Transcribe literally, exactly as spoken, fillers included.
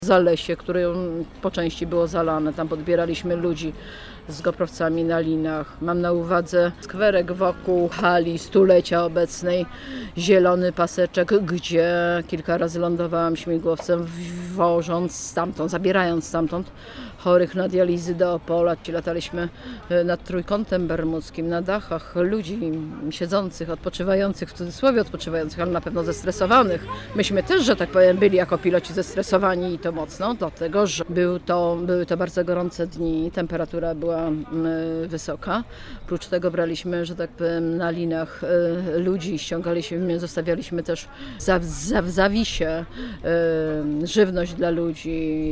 Zalesie, które po części było zalane. Tam podbieraliśmy ludzi z goprowcami na linach. Mam na uwadze skwerek wokół hali stulecia obecnej, zielony paseczek, gdzie kilka razy lądowałam śmigłowcem, wożąc stamtąd, zabierając stamtąd chorych na dializy do Opola. Lataliśmy nad Trójkątem Bermudzkim, na dachach ludzi siedzących, odpoczywających, w cudzysłowie odpoczywających, ale na pewno zestresowanych. Myśmy też, że tak powiem, byli jako piloci zestresowani i to mocno, dlatego że był to, były to bardzo gorące dni, temperatura była wysoka. Prócz tego braliśmy, że tak powiem, na linach ludzi, ściągaliśmy, zostawialiśmy też za, za, w zawisie żywność dla ludzi.